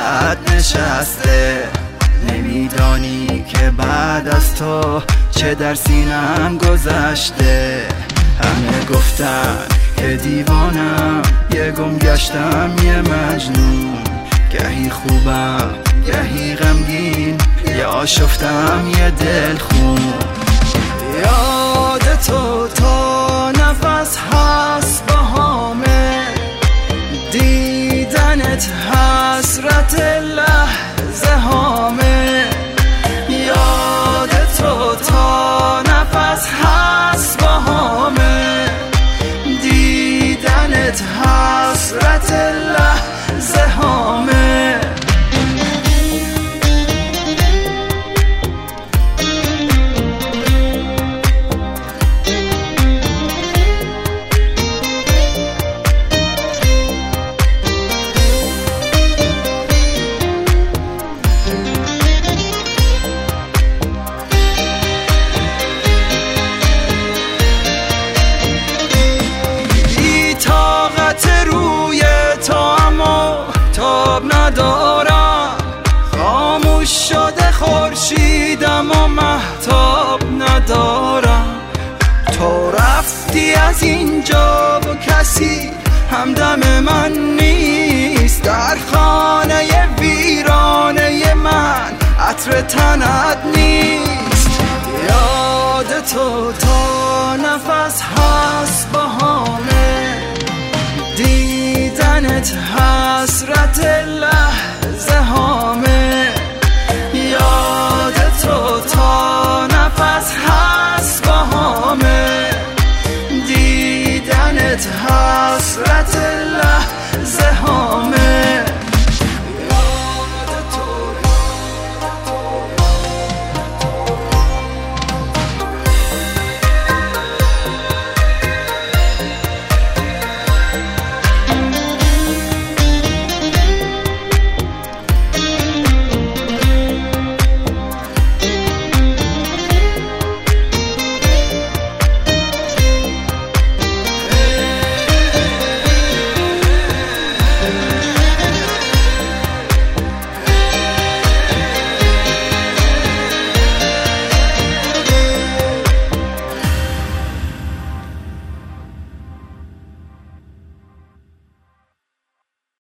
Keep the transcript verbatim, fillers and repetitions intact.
دلت نشسته. نمیدانی که بعد از تو چه در سینم گذشته. همه گفتن که دیوانم، یه گم گشتم یه مجنون. گهی خوبم گهی غمگین، یه آشفتم یه دل خون. یاد تو تا نفس هست بهامه، دیدنت حسرت لحظه هامه. یاد تو تا نفس هست بهامه، دیدنت حسرت لحظه هامه. ندارم خاموش شده خورشیدم و مهتاب ندارم. تو رفتی از اینجا و کسی همدم من نیست. در خانه ویرانه من عطر تنت نیست. یاد تو تا نفس هست بهامه، دیدنت حسرت لحظه